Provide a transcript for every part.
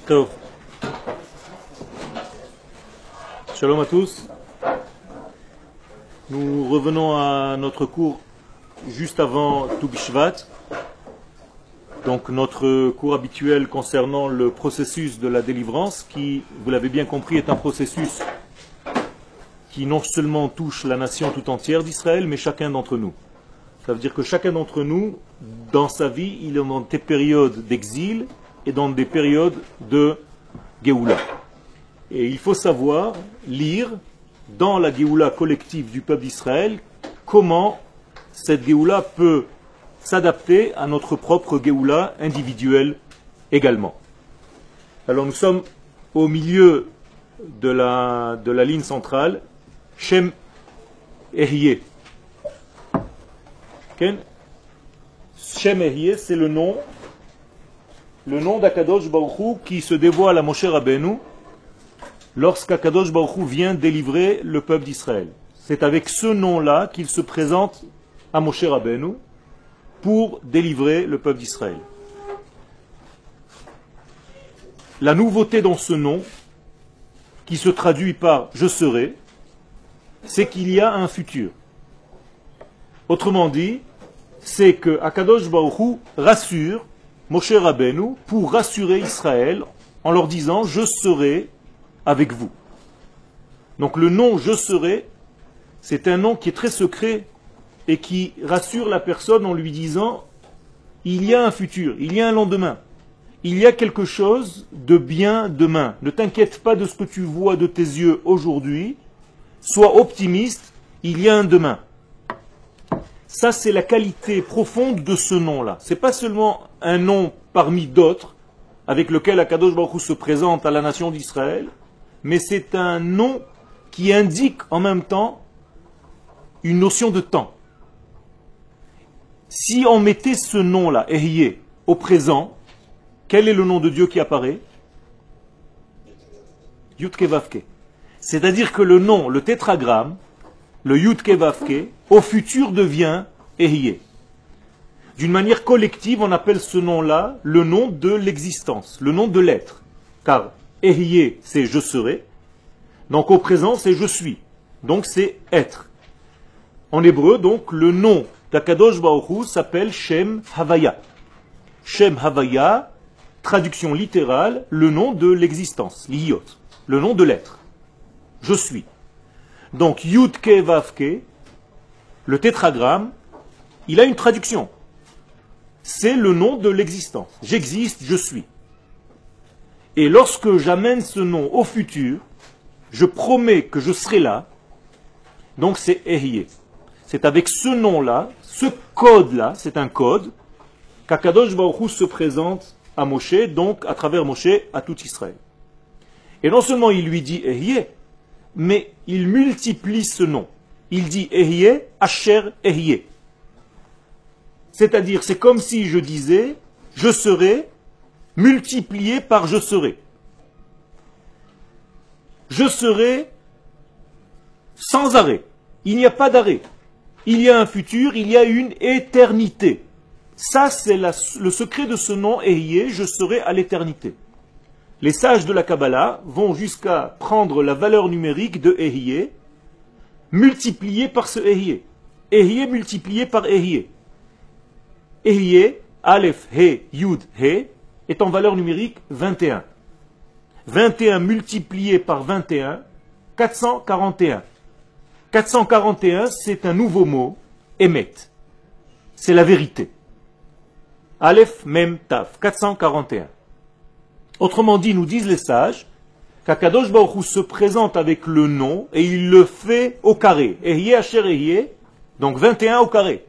Tov. Shalom à tous. Nous revenons à notre cours juste avant Tou B'Shvat. Donc notre cours habituel concernant le processus de la délivrance qui, vous l'avez bien compris, est un processus qui non seulement touche la nation tout entière d'Israël, mais chacun d'entre nous. Ça veut dire que chacun d'entre nous, dans sa vie, il est dans des périodes d'exil et dans des périodes de Géoula. Et il faut savoir lire dans la Géoula collective du peuple d'Israël comment cette Géoula peut s'adapter à notre propre Géoula individuelle également. Alors nous sommes au milieu de la ligne centrale, Shem Ehyeh. Shem Ehyeh, c'est le nom d'Akadosh Baruch Hu qui se dévoile à Moshe Rabbeinu lorsqu'Akadosh Baruch Hu vient délivrer le peuple d'Israël. C'est avec ce nom-là qu'il se présente à Moshe Rabbeinu pour délivrer le peuple d'Israël. La nouveauté dans ce nom, qui se traduit par « je serai », c'est qu'il y a un futur. Autrement dit, c'est que Akadosh Baruch Hu rassure Moshe Rabbeinu pour rassurer Israël en leur disant « je serai avec vous ». Donc le nom « je serai », c'est un nom qui est très secret et qui rassure la personne en lui disant « il y a un futur, il y a un lendemain, il y a quelque chose de bien demain. Ne t'inquiète pas de ce que tu vois de tes yeux aujourd'hui, sois optimiste, il y a un demain ». Ça, c'est la qualité profonde de ce nom-là. Ce n'est pas seulement un nom parmi d'autres avec lequel Akadosh Baruch Hu se présente à la nation d'Israël, mais c'est un nom qui indique en même temps une notion de temps. Si on mettait ce nom-là, Ehyeh, au présent, quel est le nom de Dieu qui apparaît? Yud-Ke Vav-Ke. C'est-à-dire que le nom, le tétragramme, le Yud-Ke Vav-Ke, au futur devient Ehyeh. D'une manière collective, on appelle ce nom-là le nom de l'existence, le nom de l'être. Car Ehyeh, c'est je serai. Donc au présent, c'est je suis. Donc c'est être. En hébreu, donc, le nom d'Akadosh Baruch Hu s'appelle Shem Havaya. Shem Havaya, traduction littérale, le nom de l'existence, l'iyot, le nom de l'être. Je suis. Donc Yud-Ke Vav-Ke, le tétragramme, il a une traduction. C'est le nom de l'existence. J'existe, je suis. Et lorsque j'amène ce nom au futur, je promets que je serai là. Donc c'est Ehyeh. C'est avec ce nom-là, ce code-là, c'est un code, qu'Akadosh Baruch Hu se présente à Moshe, donc à travers Moshe, à tout Israël. Et non seulement il lui dit Ehyeh, mais il multiplie ce nom. Il dit Ehyeh, Asher Ehyeh. C'est-à-dire, c'est comme si je disais, je serai multiplié par je serai. Je serai sans arrêt. Il n'y a pas d'arrêt. Il y a un futur, il y a une éternité. Ça, c'est le secret de ce nom Ehyeh, je serai à l'éternité. Les sages de la Kabbalah vont jusqu'à prendre la valeur numérique de Ehyeh, multipliée par ce Ehyeh. Ehyeh multiplié par Ehyeh. Ehyeh, Aleph, He, Yud, He, est en valeur numérique 21. 21 multiplié par 21, 441. 441, c'est un nouveau mot, Emet. C'est la vérité. Aleph, Mem, Tav, 441. Autrement dit, nous disent les sages, qu'Akadosh Baruch Hu se présente avec le nom et il le fait au carré. Ehyeh, Asher Ehyeh, donc 21 au carré.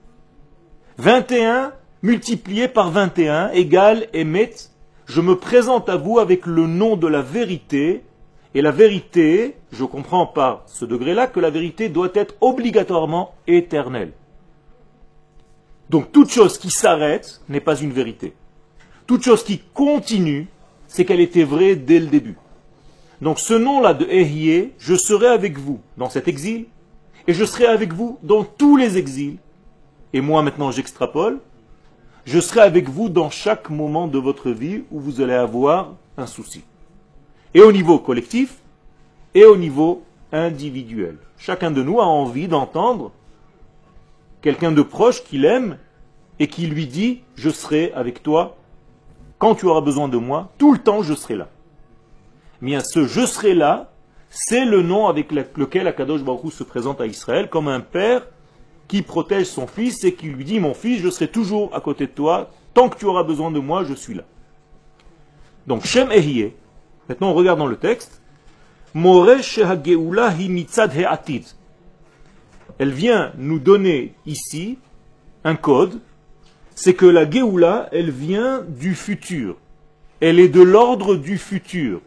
21 multiplié par 21 égale Emet. Je me présente à vous avec le nom de la vérité. Et la vérité, je comprends par ce degré-là que la vérité doit être obligatoirement éternelle. Donc toute chose qui s'arrête n'est pas une vérité. Toute chose qui continue, c'est qu'elle était vraie dès le début. Donc ce nom-là de Ehyeh, je serai avec vous dans cet exil, et je serai avec vous dans tous les exils. Et moi maintenant j'extrapole, je serai avec vous dans chaque moment de votre vie où vous allez avoir un souci. Et au niveau collectif, et au niveau individuel. Chacun de nous a envie d'entendre quelqu'un de proche qu'il aime et qui lui dit « Je serai avec toi quand tu auras besoin de moi, tout le temps je serai là ». Bien, ce « je serai là », c'est le nom avec lequel Akadosh Baruch Hu se présente à Israël comme un père qui protège son fils et qui lui dit « Mon fils, je serai toujours à côté de toi, tant que tu auras besoin de moi, je suis là ». Donc Shem Ehyeh, maintenant on regarde dans le texte, Moresh HaGeula hi mitzad he'atid. Elle vient nous donner ici un code, c'est que la Geoula, elle vient du futur. Elle est de l'ordre du futur.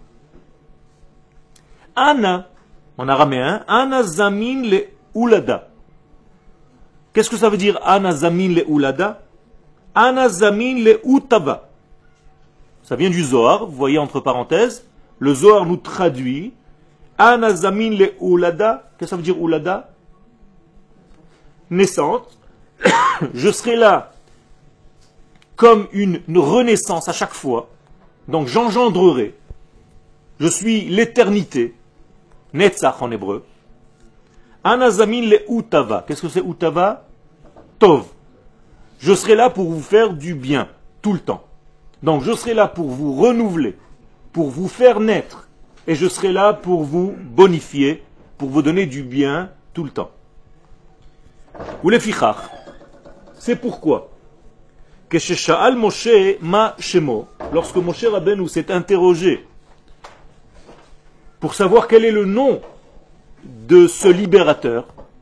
Ana, en araméen, Ana zamin le ulada. Qu'est-ce que ça veut dire Ana zamin le ulada? Ana zamin le utava. Ça vient du Zohar, vous voyez entre parenthèses. Le Zohar nous traduit Ana zamin le ulada. Qu'est-ce que ça veut dire ulada? Naissante. Je serai là comme une renaissance à chaque fois. Donc j'engendrerai. Je suis l'éternité. Netzach en hébreu. Anazamin le utava. Qu'est-ce que c'est utava? Tov. Je serai là pour vous faire du bien, tout le temps. Donc je serai là pour vous renouveler, pour vous faire naître. Et je serai là pour vous bonifier, pour vous donner du bien tout le temps. Ou les fichach. C'est pourquoi que chez Sha'al Moshe ma shemo, lorsque Moshe Rabbeinu s'est interrogé pour savoir quel est le nom de ce libérateur,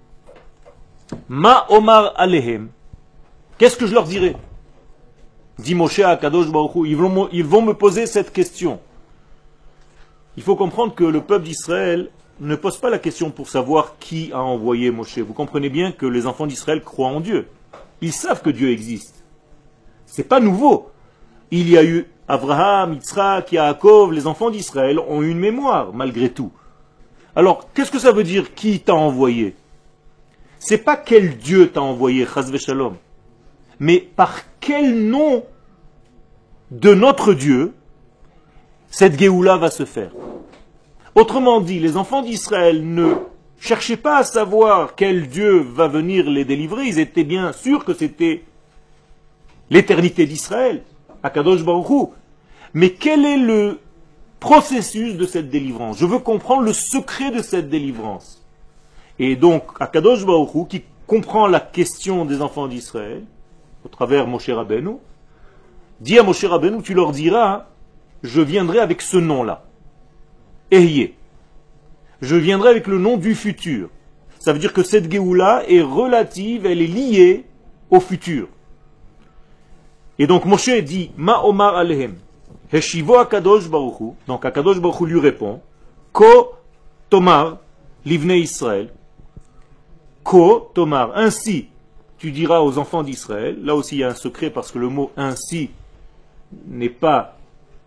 ma omar alehem, qu'est-ce que je leur dirai? Dit Moshe à Kadosh Baruch Hu, ils vont me poser cette question. Il faut comprendre que le peuple d'Israël ne pose pas la question pour savoir qui a envoyé Moshe. Vous comprenez bien que les enfants d'Israël croient en Dieu. Ils savent que Dieu existe. C'est pas nouveau. Il y a eu Abraham, Yitzhak, Yaakov, les enfants d'Israël ont une mémoire, malgré tout. Alors, qu'est-ce que ça veut dire qui t'a envoyé? C'est pas quel Dieu t'a envoyé, Chas v'Shalom, mais par quel nom de notre Dieu cette Géoula va se faire. Autrement dit, les enfants d'Israël ne cherchaient pas à savoir quel Dieu va venir les délivrer, ils étaient bien sûrs que c'était l'éternité d'Israël, Akadosh Baruch Hu. Mais quel est le processus de cette délivrance? Je veux comprendre le secret de cette délivrance. Et donc, Akadosh Baruch Hu, qui comprend la question des enfants d'Israël, au travers Moshe Rabbeinu, dit à Moshe Rabbeinu, tu leur diras, je viendrai avec ce nom-là. Ehyeh. Je viendrai avec le nom du futur. Ça veut dire que cette Géoula est relative, elle est liée au futur. Et donc Moshe dit, Ma Omar Alehem, Heshivo Akadosh Baruch Hu, donc Akadosh Baruch Hu lui répond, Ko Tomar, Livne Israël, Ko Tomar, ainsi tu diras aux enfants d'Israël, là aussi il y a un secret parce que le mot ainsi n'est pas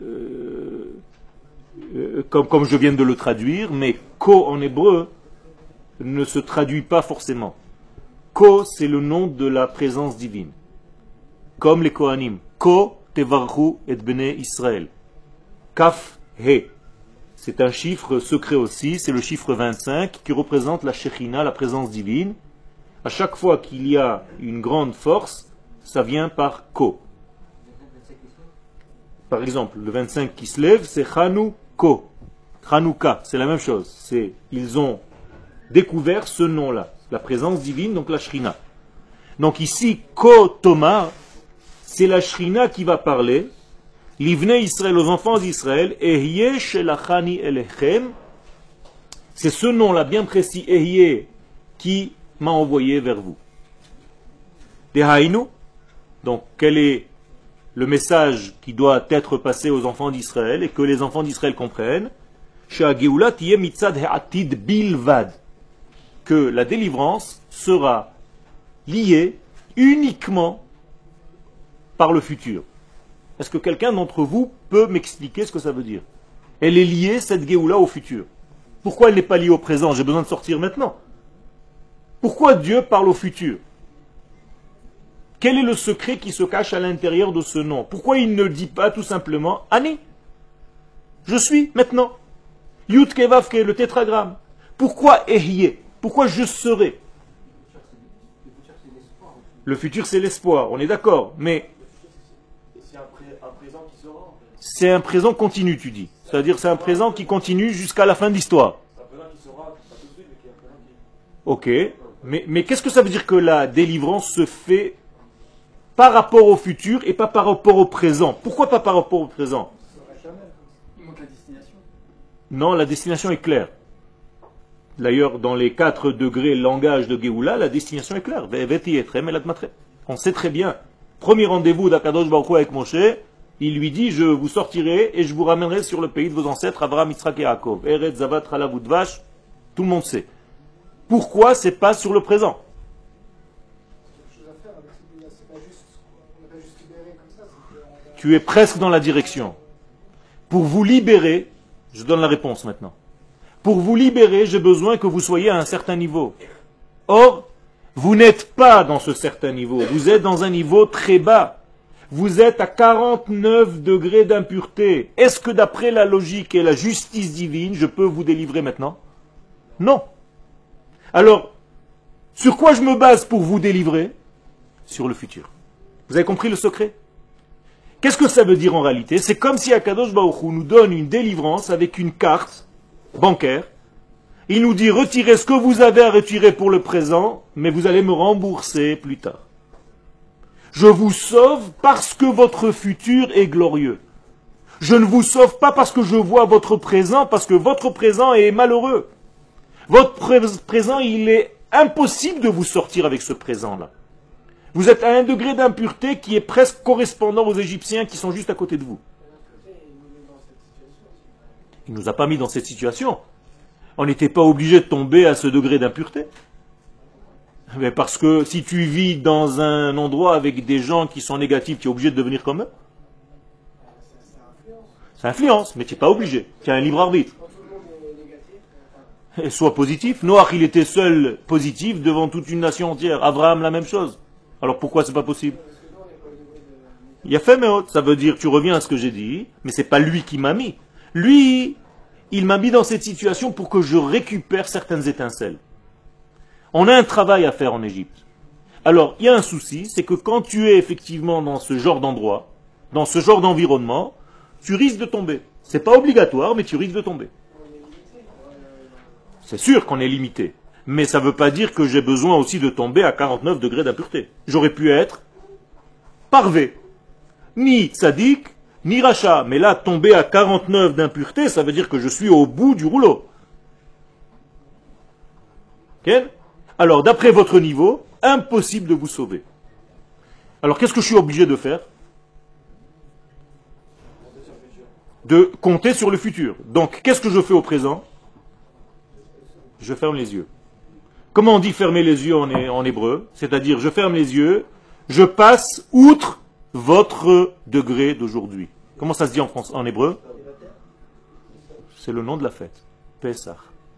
comme je viens de le traduire, mais Ko en hébreu ne se traduit pas forcément. Ko c'est le nom de la présence divine. Comme les Kohanim. Ko tevarchu et bnei Israël. Kaf he. C'est un chiffre secret aussi, c'est le chiffre 25 qui représente la Shekhinah, la présence divine. À chaque fois qu'il y a une grande force, ça vient par Ko. Par exemple, le 25 qui se lève, c'est Chanukah. Chanukah, c'est la même chose. Ils ont découvert ce nom-là, la présence divine, donc la Shekhinah. Donc ici, Ko Tomar, c'est la Shrina qui va parler, l'Ivne Israël aux enfants d'Israël, Ehyeh shelachani elechem, c'est ce nom-là bien précis, Ehyeh, qui m'a envoyé vers vous. Dehainu, donc quel est le message qui doit être passé aux enfants d'Israël et que les enfants d'Israël comprennent, She'ageula tiye mitzad he'atid bilvad, que la délivrance sera liée uniquement par le futur. Est-ce que quelqu'un d'entre vous peut m'expliquer ce que ça veut dire? Elle est liée, cette Géoula, au futur. Pourquoi elle n'est pas liée au présent? J'ai besoin de sortir maintenant. Pourquoi Dieu parle au futur? Quel est le secret qui se cache à l'intérieur de ce nom? Pourquoi il ne dit pas tout simplement Ani? Je suis maintenant. Yud Kevavke, le tétragramme. Pourquoi Ehyeh? Pourquoi je serai? Le futur, c'est l'espoir, on est d'accord. Mais c'est un présent continu, tu dis. C'est-à-dire c'est un présent qui continue jusqu'à la fin de l'histoire. Ok. Mais qu'est-ce que ça veut dire que la délivrance se fait par rapport au futur et pas par rapport au présent? Pourquoi pas par rapport au présent? Non, la destination est claire. D'ailleurs, dans les 4 degrés langage de Géoula, la destination est claire. On sait très bien. Premier rendez-vous d'Akadosh Baruch Hu avec Moshe, il lui dit, je vous sortirai et je vous ramènerai sur le pays de vos ancêtres, Abraham, Yitzhak et Yaakov. Eretz, Zavat, Halav, Udvash, tout le monde sait. Pourquoi c'est pas sur le présent? Tu es presque dans la direction. Pour vous libérer, je donne la réponse maintenant. Pour vous libérer, j'ai besoin que vous soyez à un certain niveau. Or, vous n'êtes pas dans ce certain niveau. Vous êtes dans un niveau très bas. Vous êtes à 49 degrés d'impureté. Est-ce que d'après la logique et la justice divine, je peux vous délivrer maintenant? Non. Alors, sur quoi je me base pour vous délivrer? Sur le futur. Vous avez compris le secret? Qu'est-ce que ça veut dire en réalité? C'est comme si Akadosh Baruch Hu nous donne une délivrance avec une carte bancaire. Il nous dit, retirez ce que vous avez à retirer pour le présent, mais vous allez me rembourser plus tard. Je vous sauve parce que votre futur est glorieux. Je ne vous sauve pas parce que je vois votre présent, parce que votre présent est malheureux. Votre présent, il est impossible de vous sortir avec ce présent-là. Vous êtes à un degré d'impureté qui est presque correspondant aux Égyptiens qui sont juste à côté de vous. Il ne nous a pas mis dans cette situation. On n'était pas obligé de tomber à ce degré d'impureté. Mais parce que si tu vis dans un endroit avec des gens qui sont négatifs, tu es obligé de devenir comme eux. Ça influence, mais tu n'es pas obligé. Tu as un libre arbitre. Et sois positif. Noach, il était seul positif devant toute une nation entière. Abraham, la même chose. Alors pourquoi c'est pas possible? Il a fait Meot, ça veut dire, tu reviens à ce que j'ai dit, mais c'est pas lui qui m'a mis. Lui, il m'a mis dans cette situation pour que je récupère certaines étincelles. On a un travail à faire en Égypte. Alors, il y a un souci, c'est que quand tu es effectivement dans ce genre d'endroit, dans ce genre d'environnement, tu risques de tomber. C'est pas obligatoire, mais tu risques de tomber. C'est sûr qu'on est limité. Mais ça ne veut pas dire que j'ai besoin aussi de tomber à 49 degrés d'impureté. J'aurais pu être parvé. Ni tzaddik, ni rachat. Mais là, tomber à 49 d'impureté, ça veut dire que je suis au bout du rouleau. Okay? Alors, d'après votre niveau, impossible de vous sauver. Alors, qu'est-ce que je suis obligé de faire? De compter sur le futur. Donc, qu'est-ce que je fais au présent? Je ferme les yeux. Comment on dit fermer les yeux en hébreu? C'est-à-dire, je ferme les yeux, je passe outre votre degré d'aujourd'hui. Comment ça se dit en hébreu? C'est le nom de la fête. Pessah.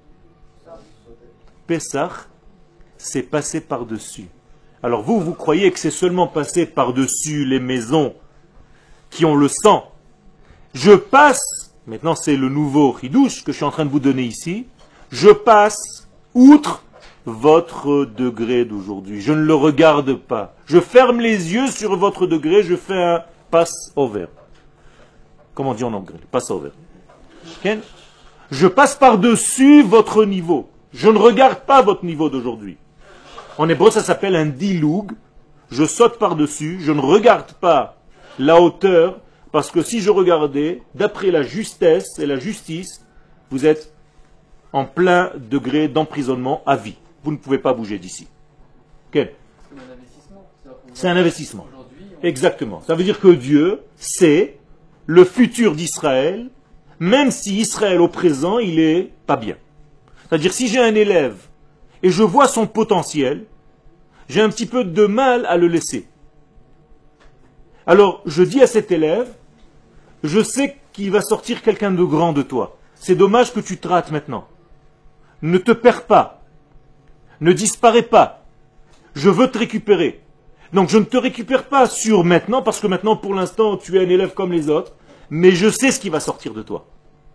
Pessah, c'est passer par-dessus. Alors vous croyez que c'est seulement passer par-dessus les maisons qui ont le sang. Je passe, maintenant c'est le nouveau chidouche que je suis en train de vous donner ici, je passe outre votre degré d'aujourd'hui. Je ne le regarde pas. Je ferme les yeux sur votre degré, je fais un pass over. Comment on dit en anglais? Pass over. Okay? Je passe par-dessus votre niveau. Je ne regarde pas votre niveau d'aujourd'hui. En hébreu, ça s'appelle un diloug. Je saute par-dessus, je ne regarde pas la hauteur, parce que si je regardais, d'après la justesse et la justice, vous êtes en plein degré d'emprisonnement à vie. Vous ne pouvez pas bouger d'ici. Okay. C'est un investissement. Exactement. Ça veut dire que Dieu sait le futur d'Israël, même si Israël au présent, il est pas bien. C'est-à-dire si j'ai un élève et je vois son potentiel, j'ai un petit peu de mal à le laisser. Alors je dis à cet élève, je sais qu'il va sortir quelqu'un de grand de toi. C'est dommage que tu te rates maintenant. Ne te perds pas. Ne disparais pas. Je veux te récupérer. Donc je ne te récupère pas sur maintenant, parce que maintenant, pour l'instant, tu es un élève comme les autres, mais je sais ce qui va sortir de toi.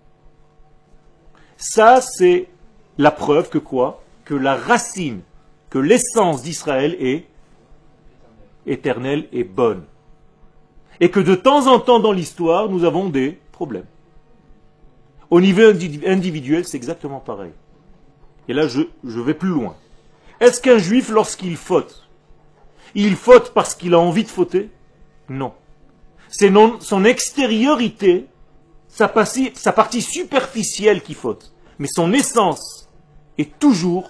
Ça, c'est la preuve que quoi? Que la racine, que l'essence d'Israël est éternelle et bonne. Et que de temps en temps dans l'histoire, nous avons des problèmes. Au niveau individuel, c'est exactement pareil. Et là, je vais plus loin. Est-ce qu'un juif, lorsqu'il faute, il faute parce qu'il a envie de fauter? Non. C'est son extériorité, sa partie superficielle qui faute. Mais son essence est toujours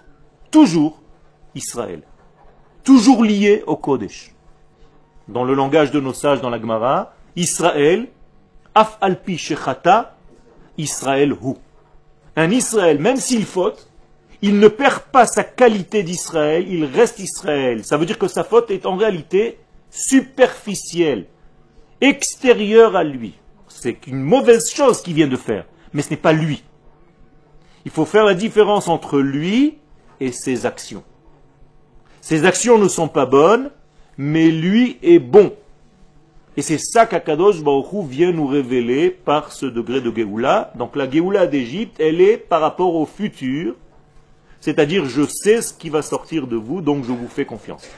Israël. Toujours lié au Kodesh. Dans le langage de nos sages dans la Gemara, Israël, af alpi shechata, Israël hu. Un Israël, même s'il faute, il ne perd pas sa qualité d'Israël, il reste Israël. Ça veut dire que sa faute est en réalité superficielle, extérieure à lui. C'est une mauvaise chose qu'il vient de faire, mais ce n'est pas lui. Il faut faire la différence entre lui et ses actions. Ses actions ne sont pas bonnes, mais lui est bon. Et c'est ça qu'Akadosh Baruch Hu vient nous révéler par ce degré de Géoula. Donc la Géoula d'Égypte, elle est par rapport au futur, c'est-à-dire je sais ce qui va sortir de vous, donc je vous fais confiance.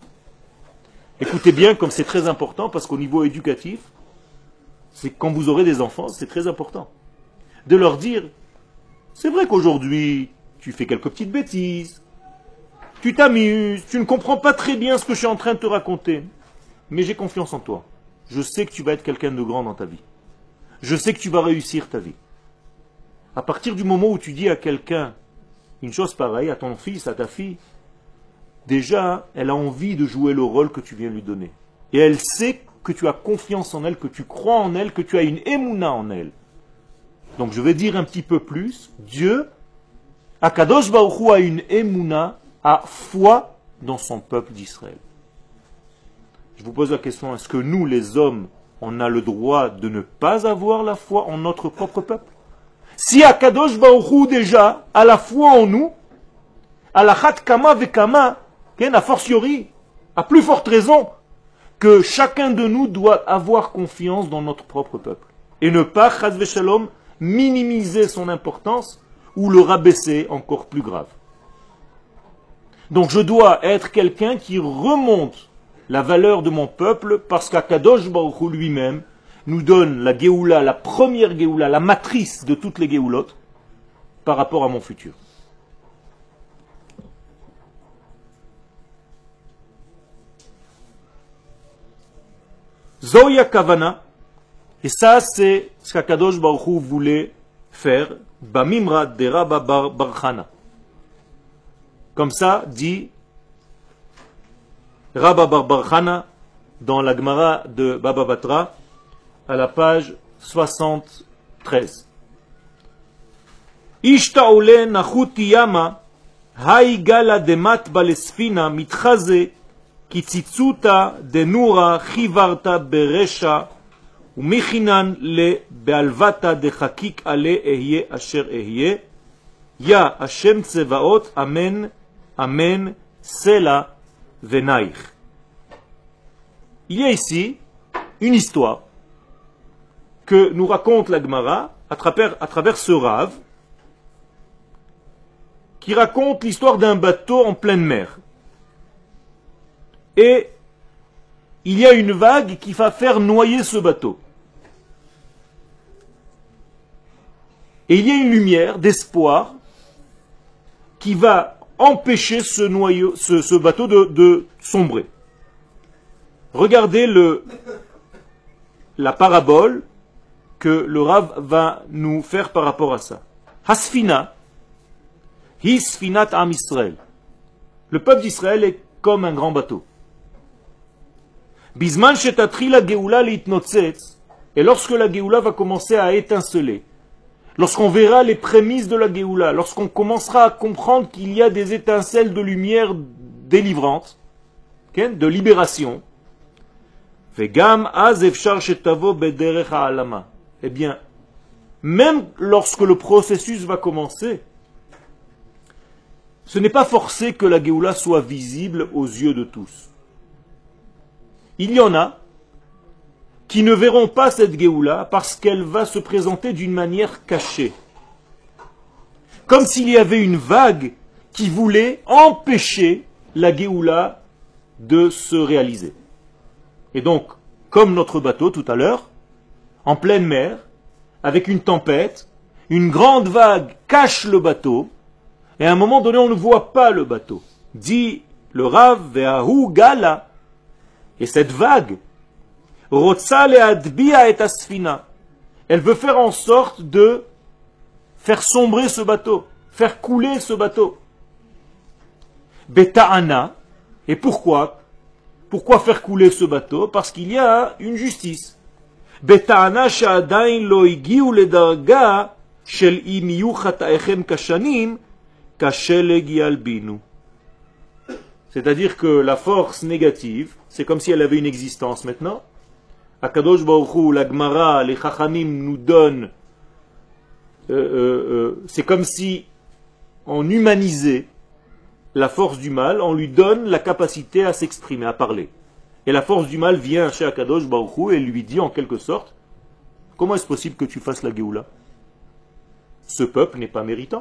Écoutez bien, comme c'est très important, parce qu'au niveau éducatif, c'est quand vous aurez des enfants, c'est très important. De leur dire, c'est vrai qu'aujourd'hui, tu fais quelques petites bêtises, tu t'amuses, tu ne comprends pas très bien ce que je suis en train de te raconter, mais j'ai confiance en toi. Je sais que tu vas être quelqu'un de grand dans ta vie. Je sais que tu vas réussir ta vie. À partir du moment où tu dis à quelqu'un une chose pareille, à ton fils, à ta fille, déjà, elle a envie de jouer le rôle que tu viens lui donner. Et elle sait que tu as confiance en elle, que tu crois en elle, que tu as une émouna en elle. Donc je vais dire un petit peu plus. Dieu, Akadosh Baruch Hu a une émouna, a foi dans son peuple d'Israël. Je vous pose la question, est-ce que nous, les hommes, on a le droit de ne pas avoir la foi en notre propre peuple? Si Akadosh Baruch Hu déjà a la foi en nous, à la chat kama vekama, a fortiori, à plus forte raison, que chacun de nous doit avoir confiance dans notre propre peuple. Et ne pas, chas v'shalom, minimiser son importance ou le rabaisser encore plus grave. Donc je dois être quelqu'un qui remonte la valeur de mon peuple parce qu'Akadosh Baruch Hu lui-même nous donne la Géoula, la première Géoula, la matrice de toutes les Géoulotes par rapport à mon futur. Zoya Kavana, et ça c'est ce qu'Akadosh Baruch Hu voulait faire, Bamimra de Rabba bar Chana. Comme ça dit Rabba bar Chana dans la Gemara de Baba Batra à la page 73. Ishtaole nachuti yama haigala demat balesfina mitchaze kitzitzuta denura chivarta beresha umichinan le bealvata dechakik ale ehye asher ehye ya Hashem tsevaot amen amen sela venaich. Il y a ici une histoire que nous raconte la Gemara à travers ce Rav qui raconte l'histoire d'un bateau en pleine mer. Et il y a une vague qui va faire noyer ce bateau. Et il y a une lumière d'espoir qui va empêcher ce bateau de sombrer. Regardez la parabole que le Rav va nous faire par rapport à ça. Hasfina, Hisfinat Am Israël. Le peuple d'Israël est comme un grand bateau. Bisman shetatri la Geoula leitnotzetz, et lorsque la Geoula va commencer à étinceler, lorsqu'on verra les prémices de la Geoula, lorsqu'on commencera à comprendre qu'il y a des étincelles de lumière délivrantes, de libération, vegam az efshar shetavo bederech ha'alama. Eh bien, même lorsque le processus va commencer, ce n'est pas forcé que la Géoula soit visible aux yeux de tous. Il y en a qui ne verront pas cette Géoula parce qu'elle va se présenter d'une manière cachée. Comme s'il y avait une vague qui voulait empêcher la Géoula de se réaliser. Et donc, comme notre bateau tout à l'heure, en pleine mer, avec une tempête, une grande vague cache le bateau, et à un moment donné, on ne voit pas le bateau. Dit le Rav, Ve'ahu Gala. Et cette vague, Rotsa le'adbia et asfina, elle veut faire en sorte de faire sombrer ce bateau, faire couler ce bateau. Beta'ana. Et pourquoi? Pourquoi faire couler ce bateau? Parce qu'il y a une justice. Beta'ana sha'adain lo igiu ledarga shel im yu chata'echem kashanim kasheleg yalbinu. C'est-à-dire que la force négative, c'est comme si elle avait une existence maintenant. Akadosh Baruch Hu, la Gemara, les Chachamim nous donnent, c'est comme si on humanisait la force du mal, on lui donne la capacité à s'exprimer, à parler. Et la force du mal vient chez Akadosh Baruch Hu et lui dit en quelque sorte, comment est-ce possible que tu fasses la Géoula? Ce peuple n'est pas méritant.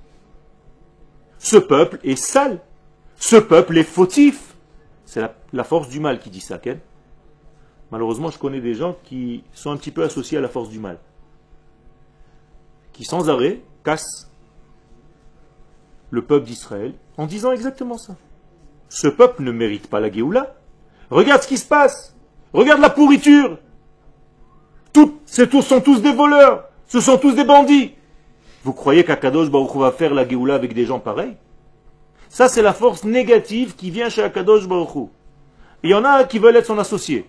Ce peuple est sale. Ce peuple est fautif. C'est la force du mal qui dit ça, Ken. Malheureusement, je connais des gens qui sont un petit peu associés à la force du mal, qui sans arrêt cassent le peuple d'Israël en disant exactement ça. Ce peuple ne mérite pas la Géoula. Regarde ce qui se passe. Regarde la pourriture. Sont tous des voleurs. Ce sont tous des bandits. Vous croyez qu'Akadosh Baruch Hu va faire la Géoula avec des gens pareils? Ça, c'est la force négative qui vient chez Akadosh Baruch Hu. Il y en a qui veulent être son associé.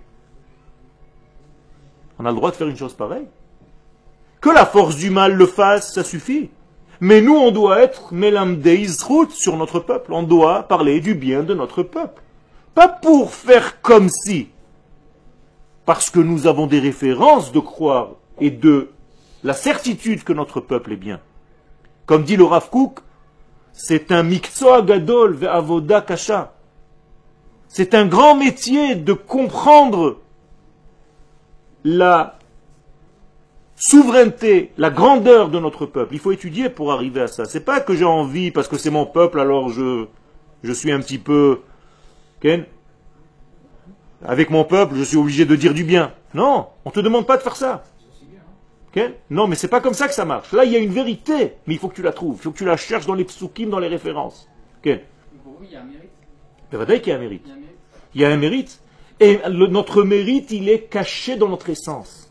On a le droit de faire une chose pareille. Que la force du mal le fasse, ça suffit. Mais nous, on doit être Melamdei Zchut sur notre peuple. On doit parler du bien de notre peuple. Pas pour faire comme si. Parce que nous avons des références de croire et de la certitude que notre peuple est bien. Comme dit le Rav Kook, c'est un miksoa gadol ve'avoda kasha. C'est un grand métier de comprendre la souveraineté, la grandeur de notre peuple. Il faut étudier pour arriver à ça. C'est pas que j'ai envie, parce que c'est mon peuple, alors je suis un petit peu... Ken, avec mon peuple, je suis obligé de dire du bien. Non, on ne te demande pas de faire ça. Ken, non, mais c'est pas comme ça que ça marche. Là, il y a une vérité, mais il faut que tu la trouves. Il faut que tu la cherches dans les psukim, dans les références. Ken. Il y a un mérite. C'est vrai qu'il y a un mérite. Il y a un mérite. Et notre mérite, il est caché dans notre essence.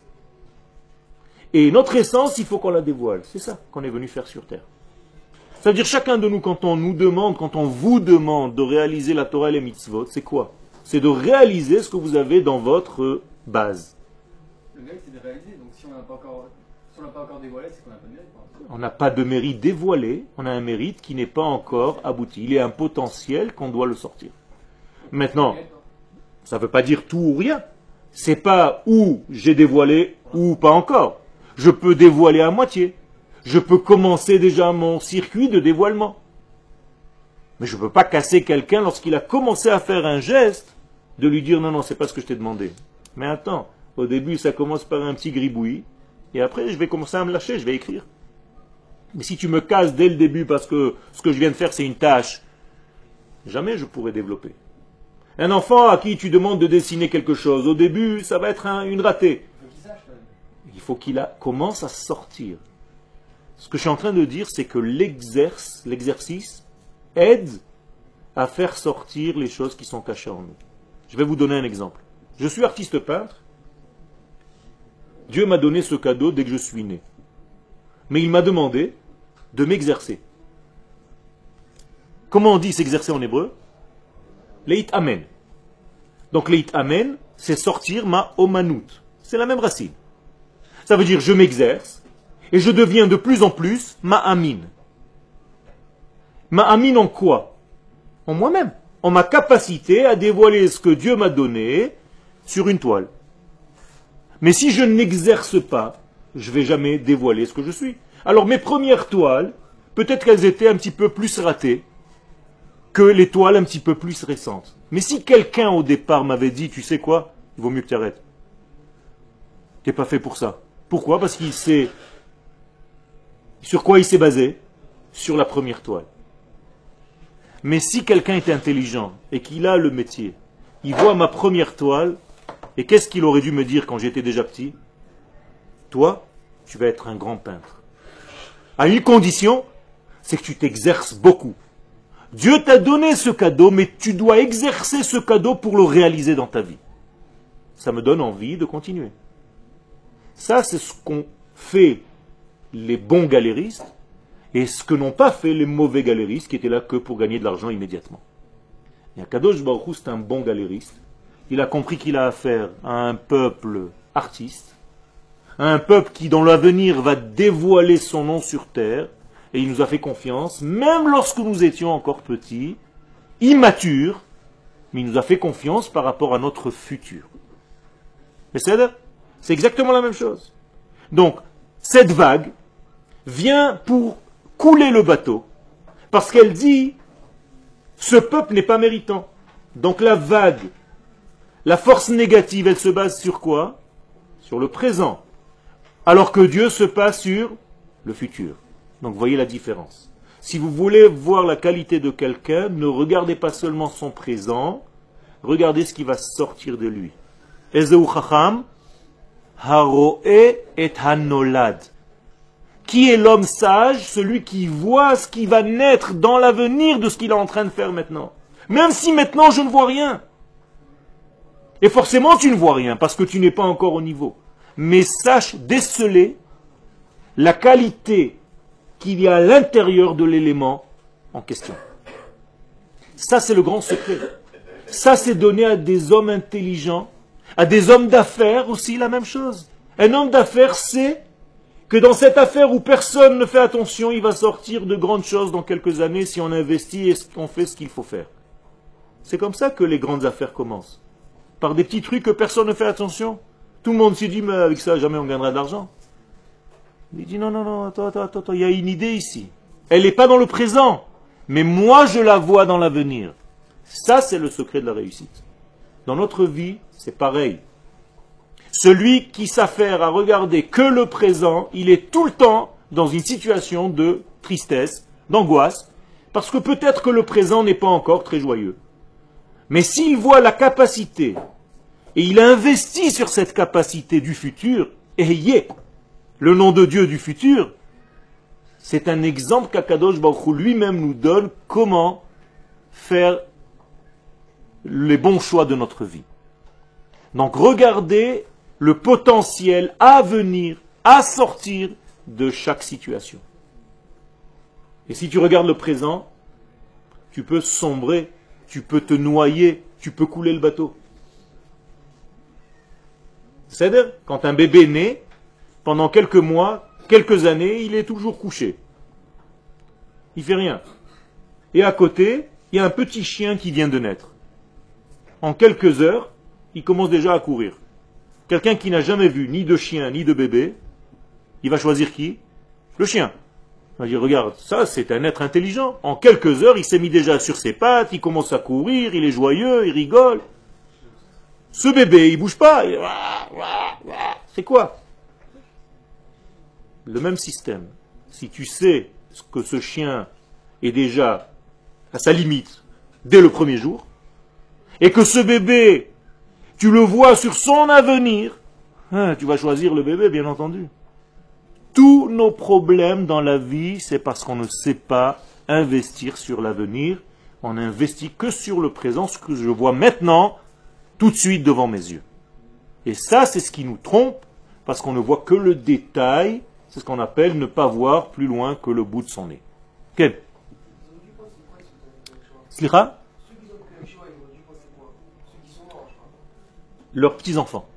Et notre essence, il faut qu'on la dévoile. C'est ça qu'on est venu faire sur terre. C'est-à-dire, chacun de nous, quand on nous demande, quand on vous demande de réaliser la Torah et les mitzvot, c'est quoi? C'est de réaliser ce que vous avez dans votre base. Le mérite, c'est de réaliser. Donc, si on n'a pas encore dévoilé, c'est qu'on n'a pas de mérite. On n'a pas de mérite dévoilé, on a un mérite qui n'est pas encore abouti. Il y a un potentiel qu'on doit le sortir. Maintenant, ça ne veut pas dire tout ou rien. C'est pas où j'ai dévoilé ou pas encore. Je peux dévoiler à moitié. Je peux commencer déjà mon circuit de dévoilement. Mais je ne peux pas casser quelqu'un lorsqu'il a commencé à faire un geste, de lui dire non, c'est pas ce que je t'ai demandé. Mais attends, au début ça commence par un petit gribouillis, et après je vais commencer à me lâcher, je vais écrire. Mais si tu me casses dès le début parce que ce que je viens de faire c'est une tâche, jamais je pourrai développer. Un enfant à qui tu demandes de dessiner quelque chose, au début ça va être une ratée. Il faut qu'il commence à sortir. Ce que je suis en train de dire, c'est que l'exercice aide à faire sortir les choses qui sont cachées en nous. Je vais vous donner un exemple. Je suis artiste peintre. Dieu m'a donné ce cadeau dès que je suis né. Mais il m'a demandé de m'exercer. Comment on dit s'exercer en hébreu? Leit amen. Donc leit amen, c'est sortir ma omanout. C'est la même racine. Ça veut dire je m'exerce et je deviens de plus en plus ma'amin. Ma'amin en quoi? En moi-même. En ma capacité à dévoiler ce que Dieu m'a donné sur une toile. Mais si je n'exerce pas, je ne vais jamais dévoiler ce que je suis. Alors mes premières toiles, peut-être qu'elles étaient un petit peu plus ratées que les toiles un petit peu plus récentes. Mais si quelqu'un au départ m'avait dit, tu sais quoi, il vaut mieux que tu arrêtes. Tu n'es pas fait pour ça. Pourquoi? Parce qu'il sait... Sur quoi il s'est basé? sur la première toile. Mais si quelqu'un est intelligent et qu'il a le métier, il voit ma première toile, et qu'est-ce qu'il aurait dû me dire quand j'étais déjà petit? Toi, tu vas être un grand peintre. À une condition, c'est que tu t'exerces beaucoup. Dieu t'a donné ce cadeau, mais tu dois exercer ce cadeau pour le réaliser dans ta vie. Ça me donne envie de continuer. Ça, c'est ce qu'ont fait les bons galéristes et ce que n'ont pas fait les mauvais galéristes qui étaient là que pour gagner de l'argent immédiatement. Et Akadosh Baruch Hu, c'est un bon galériste. Il a compris qu'il a affaire à un peuple artiste, à un peuple qui, dans l'avenir, va dévoiler son nom sur terre. Et il nous a fait confiance, même lorsque nous étions encore petits, immatures, mais il nous a fait confiance par rapport à notre futur. Mais c'est exactement la même chose. Donc, cette vague vient pour couler le bateau, parce qu'elle dit, ce peuple n'est pas méritant. Donc la vague, la force négative, elle se base sur quoi? Sur le présent. Alors que Dieu se passe sur le futur. Donc voyez la différence. Si vous voulez voir la qualité de quelqu'un, ne regardez pas seulement son présent, regardez ce qui va sortir de lui. Ezeu chacham, haroe et hanolad. Qui est l'homme sage? Celui qui voit ce qui va naître dans l'avenir de ce qu'il est en train de faire maintenant. Même si maintenant je ne vois rien. Et forcément tu ne vois rien, parce que tu n'es pas encore au niveau. Mais sache déceler la qualité qu'il y a à l'intérieur de l'élément en question. Ça, c'est le grand secret. Ça, c'est donné à des hommes intelligents, à des hommes d'affaires aussi, la même chose. Un homme d'affaires sait que dans cette affaire où personne ne fait attention, il va sortir de grandes choses dans quelques années si on investit et qu'on fait ce qu'il faut faire. C'est comme ça que les grandes affaires commencent. Par des petits trucs que personne ne fait attention. Tout le monde s'est dit, mais avec ça, jamais on gagnera de l'argent. Il dit non, attends, il y a une idée ici. Elle n'est pas dans le présent, mais moi je la vois dans l'avenir. Ça, c'est le secret de la réussite. Dans notre vie, c'est pareil. Celui qui s'affaire à regarder que le présent, il est tout le temps dans une situation de tristesse, d'angoisse, parce que peut-être que le présent n'est pas encore très joyeux. Mais s'il voit la capacité, et il investit sur cette capacité du futur, et le nom de Dieu du futur, c'est un exemple qu'Akadosh Baruch Hu lui-même nous donne comment faire les bons choix de notre vie. Donc regardez le potentiel à venir, à sortir de chaque situation. Et si tu regardes le présent, tu peux sombrer, tu peux te noyer, tu peux couler le bateau. C'est-à-dire, quand un bébé naît, pendant quelques mois, quelques années, il est toujours couché. Il ne fait rien. Et à côté, il y a un petit chien qui vient de naître. En quelques heures, il commence déjà à courir. Quelqu'un qui n'a jamais vu ni de chien ni de bébé, il va choisir qui? Le chien. Il va dire, regarde, ça c'est un être intelligent. En quelques heures, il s'est mis déjà sur ses pattes, il commence à courir, il est joyeux, il rigole. Ce bébé, il bouge pas. C'est quoi? Le même système. Si tu sais que ce chien est déjà à sa limite dès le premier jour, et que ce bébé, tu le vois sur son avenir, tu vas choisir le bébé, bien entendu. Tous nos problèmes dans la vie, c'est parce qu'on ne sait pas investir sur l'avenir. On n'investit que sur le présent, ce que je vois maintenant, tout de suite devant mes yeux. Et ça, c'est ce qui nous trompe, parce qu'on ne voit que le détail. C'est ce qu'on appelle ne pas voir plus loin que le bout de son nez. Quel? Slicha? Leurs petits-enfants,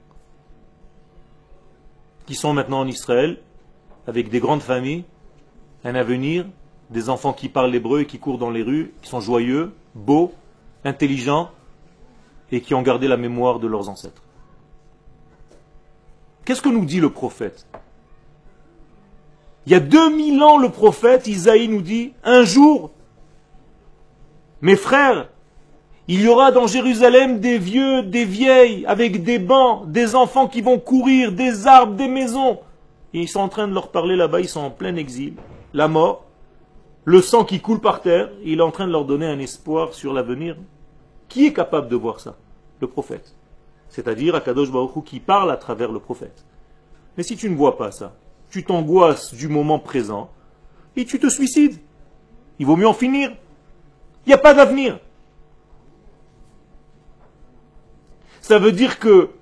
qui sont maintenant en Israël, avec des grandes familles, un avenir, des enfants qui parlent l'hébreu et qui courent dans les rues, qui sont joyeux, beaux, intelligents, et qui ont gardé la mémoire de leurs ancêtres. Qu'est-ce que nous dit le prophète? Il y a 2000 ans, le prophète Isaïe nous dit, un jour, mes frères, il y aura dans Jérusalem des vieux, des vieilles, avec des bancs, des enfants qui vont courir, des arbres, des maisons. Et ils sont en train de leur parler là-bas, ils sont en plein exil, la mort. le sang qui coule par terre, il est en train de leur donner un espoir sur l'avenir. Qui est capable de voir ça? Le prophète. C'est-à-dire Akadosh Baruch Hu qui parle à travers le prophète. Mais si tu ne vois pas ça, tu t'angoisses du moment présent et tu te suicides. Il vaut mieux en finir. Il n'y a pas d'avenir. Ça veut dire que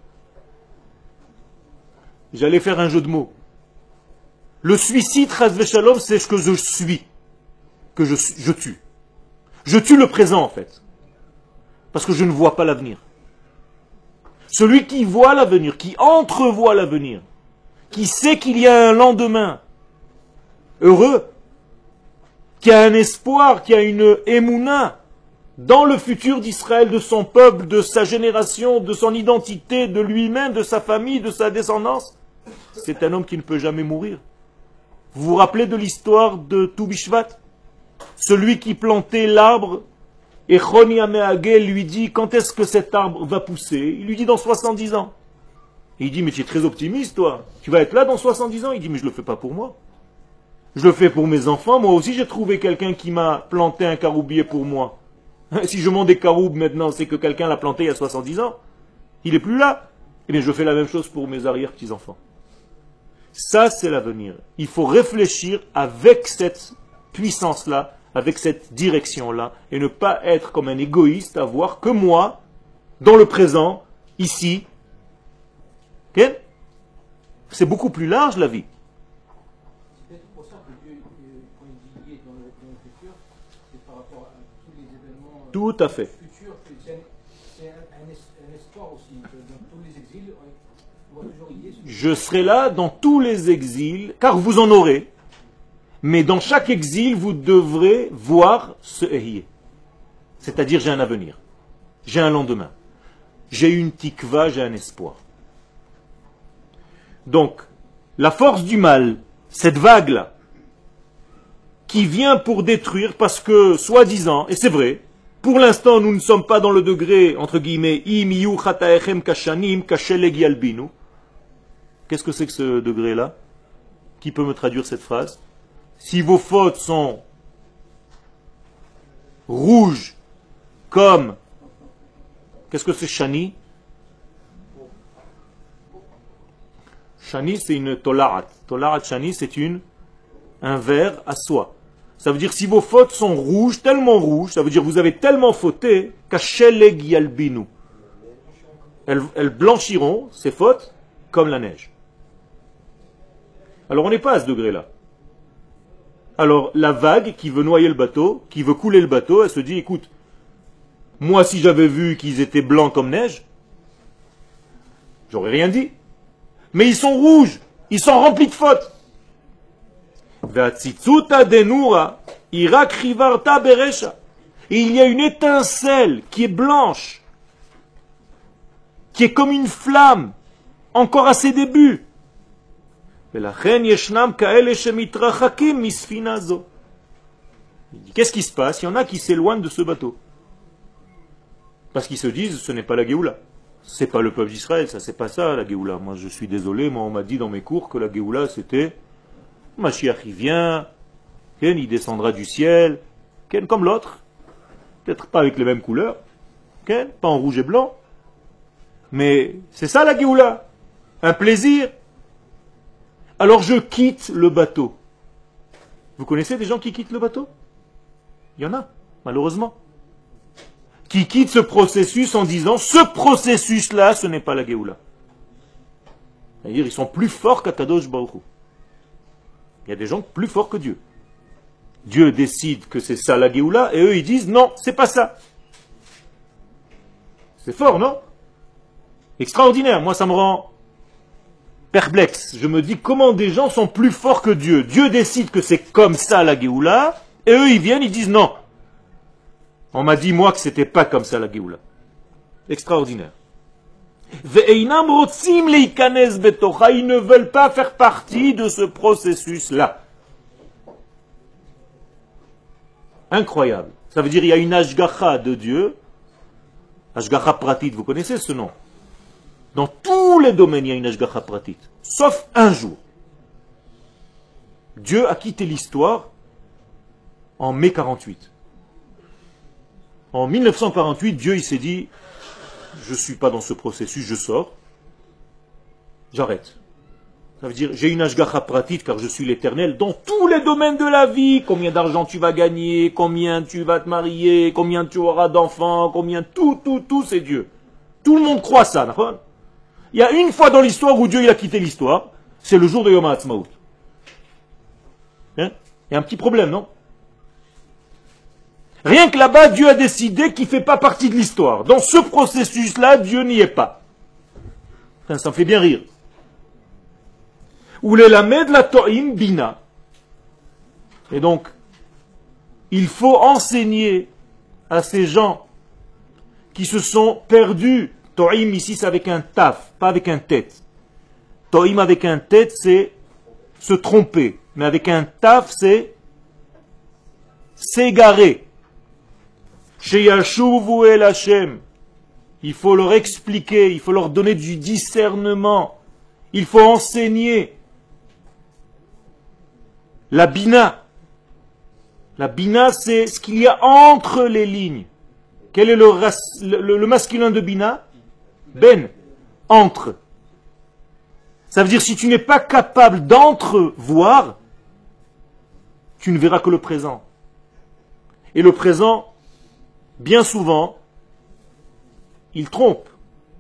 j'allais faire un jeu de mots. Le suicide, chas v'shalom, c'est ce que je suis, que je tue. Je tue le présent en fait, parce que je ne vois pas l'avenir. Celui qui voit l'avenir, qui entrevoit l'avenir, qui sait qu'il y a un lendemain heureux, qui a un espoir, qui a une émouna dans le futur d'Israël, de son peuple, de sa génération, de son identité, de lui-même, de sa famille, de sa descendance, c'est un homme qui ne peut jamais mourir. Vous vous rappelez de l'histoire de Toubishvat? Celui qui plantait l'arbre, et Choni Ameagel lui dit, quand est-ce que cet arbre va pousser? Il lui dit, dans 70 ans. Et il dit, mais tu es très optimiste, toi. Tu vas être là dans 70 ans? Il dit, mais je ne le fais pas pour moi. Je le fais pour mes enfants. Moi aussi, j'ai trouvé quelqu'un qui m'a planté un caroubier pour moi. Si je monte des caroubes maintenant, c'est que quelqu'un l'a planté il y a 70 ans. Il n'est plus là. Eh bien, je fais la même chose pour mes arrière-petits-enfants. Ça, c'est l'avenir. Il faut réfléchir avec cette puissance-là, avec cette direction-là, et ne pas être comme un égoïste à voir que moi, dans le présent, ici. Okay? C'est beaucoup plus large, la vie. C'est peut-être pour ça que Dieu, quand il dit lié dans le futur, c'est par rapport à tous les événements Tout à fait. futurs, c'est un espoir aussi. Dans tous les exils, on va toujours lier. Je serai là dans tous les exils, car vous en aurez. Mais dans chaque exil, vous devrez voir ce Ehyeh. C'est-à-dire, j'ai un avenir. J'ai un lendemain. J'ai une tikva, j'ai un espoir. Donc, la force du mal, cette vague-là, qui vient pour détruire, parce que, soi-disant, et c'est vrai, pour l'instant, nous ne sommes pas dans le degré, entre guillemets, im yu chataechem kashanim kasheleg yalbinu. Qu'est-ce que c'est que ce degré-là? Qui peut me traduire cette phrase? Si vos fautes sont rouges comme... Qu'est-ce que c'est shani? Shani, c'est une tolarat. Tolarat shani, c'est un verre à soie. Ça veut dire si vos fautes sont rouges, tellement rouges, ça veut dire vous avez tellement fauté, kasheleg yalbinu. Elles blanchiront, ces fautes, comme la neige. Alors on n'est pas à ce degré-là. Alors la vague qui veut noyer le bateau, qui veut couler le bateau, elle se dit, écoute, moi si j'avais vu qu'ils étaient blancs comme neige, j'aurais rien dit. Mais ils sont rouges, ils sont remplis de fautes. Et il y a une étincelle qui est blanche, qui est comme une flamme, encore à ses débuts. Qu'est-ce qui se passe? Il y en a qui s'éloignent de ce bateau. Parce qu'ils se disent, ce n'est pas la Géoula. C'est pas le peuple d'Israël, ça c'est pas ça la Géoula. Moi je suis désolé, moi on m'a dit dans mes cours que la Géoula c'était Mashiach il vient, il descendra du ciel, comme l'autre. Peut-être pas avec les mêmes couleurs, pas en rouge et blanc. Mais c'est ça la Géoula. Un plaisir. Alors je quitte le bateau. Vous connaissez des gens qui quittent le bateau? Il y en a, malheureusement. Qui quittent ce processus en disant, ce processus-là, ce n'est pas la Géoula. C'est-à-dire, ils sont plus forts qu'Akadosh Baruch Hu. Il y a des gens plus forts que Dieu. Dieu décide que c'est ça la Géoula, et eux ils disent, non, c'est pas ça. C'est fort, non? Extraordinaire, moi ça me rend perplexe. Je me dis comment des gens sont plus forts que Dieu. Dieu décide que c'est comme ça la Géoula, et eux ils viennent, ils disent non. On m'a dit moi que c'était pas comme ça la Géoula. Extraordinaire. Ils ne veulent pas faire partie de ce processus-là. Incroyable. Ça veut dire qu'il y a une ashgacha de Dieu. Ashgacha pratit, vous connaissez ce nom? Dans tous les domaines, il y a une ashgacha pratit. Sauf un jour. Dieu a quitté l'histoire en mai 48. En 1948, Dieu il s'est dit, je ne suis pas dans ce processus, je sors, j'arrête. Ça veut dire, j'ai une ashgacha pratique car je suis l'Éternel dans tous les domaines de la vie. Combien d'argent tu vas gagner, combien tu vas te marier, combien tu auras d'enfants, combien tout, c'est Dieu. Tout le monde croit ça. D'accord? Il y a une fois dans l'histoire où Dieu il a quitté l'histoire, c'est le jour de Yom HaAtzmaut. Hein? Il y a un petit problème, non? Rien que là-bas, Dieu a décidé qu'il ne fait pas partie de l'histoire. Dans ce processus-là, Dieu n'y est pas. Enfin, ça me fait bien rire. Ou les lamed la to'im bina. Et donc, il faut enseigner à ces gens qui se sont perdus. To'im ici, c'est avec un taf, pas avec un tête. To'im avec un tête, c'est se tromper. Mais avec un taf, c'est s'égarer. Sheyashuvu el Hashem. Il faut leur expliquer, il faut leur donner du discernement. Il faut enseigner. La bina. La bina, c'est ce qu'il y a entre les lignes. Quel est le masculin de bina? Ben. Entre. Ça veut dire si tu n'es pas capable d'entrevoir, tu ne verras que le présent. Et le présent, bien souvent, il trompe.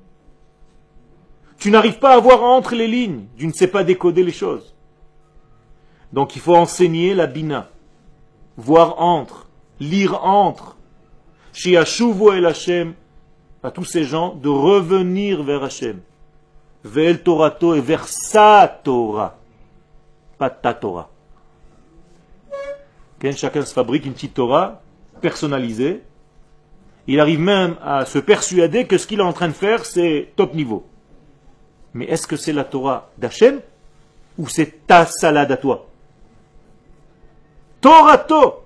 Tu n'arrives pas à voir entre les lignes. Tu ne sais pas décoder les choses. Donc il faut enseigner la bina. Voir entre. Lire entre. Shiashuvu el Hashem. À tous ces gens de revenir vers Hashem. Ve'el Torato et vers sa Torah. Pas ta Torah. Chacun se fabrique une petite Torah personnalisée. Il arrive même à se persuader que ce qu'il est en train de faire, c'est top niveau. Mais est-ce que c'est la Torah d'Hachem ou c'est ta salade à toi? Torato.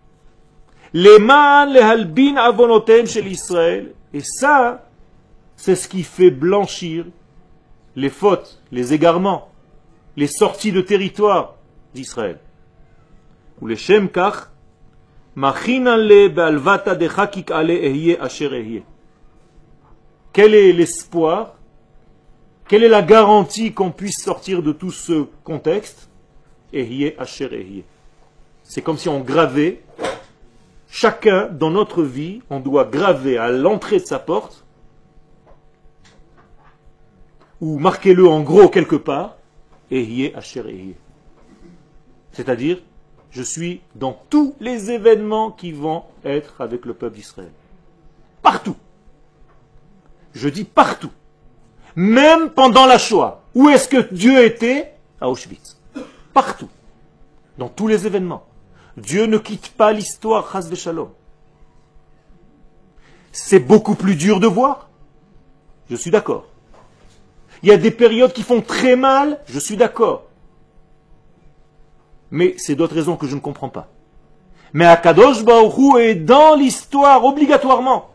Leman lehalbin avonotem shel Israël. Et ça, c'est ce qui fait blanchir les fautes, les égarements, les sorties de territoire d'Israël. Ou les Shem Kach, Machinale be'alvata de chakik ale ehye asher ehye. Quel est l'espoir? Quelle est la garantie qu'on puisse sortir de tout ce contexte? Ehye asher ehye. C'est comme si on gravait, chacun dans notre vie, on doit graver à l'entrée de sa porte, ou marquez-le en gros quelque part, Ehye asher ehye. C'est-à-dire, je suis dans tous les événements qui vont être avec le peuple d'Israël. Partout. Je dis partout. Même pendant la Shoah. Où est-ce que Dieu était? À Auschwitz. Partout. Dans tous les événements. Dieu ne quitte pas l'histoire, chas v'shalom. C'est beaucoup plus dur de voir. Je suis d'accord. Il y a des périodes qui font très mal, je suis d'accord. Mais c'est d'autres raisons que je ne comprends pas. Mais Akadosh Baruch Hu est dans l'histoire obligatoirement.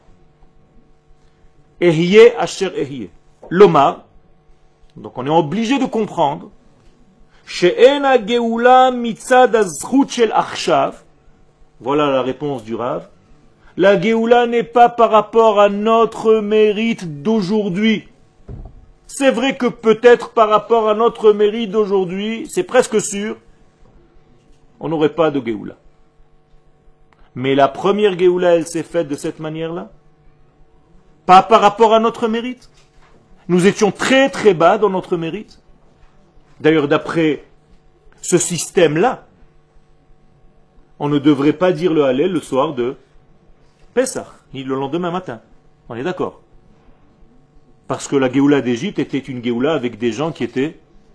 Ehye asher ehye. Lomar. Donc on est obligé de comprendre. She'en ha-geoula mitzad ha-zchut shel achshav. Voilà la réponse du Rav. La Géoula n'est pas par rapport à notre mérite d'aujourd'hui. C'est vrai que peut-être par rapport à notre mérite d'aujourd'hui, c'est presque sûr, on n'aurait pas de Géoula. Mais la première Géoula, elle s'est faite de cette manière-là. Pas par rapport à notre mérite. Nous étions très très bas dans notre mérite. D'ailleurs, d'après ce système-là, on ne devrait pas dire le Hallel le soir de Pessah, ni le lendemain matin. On est d'accord. Parce que la Géoula d'Égypte était une Géoula avec des gens qui étaient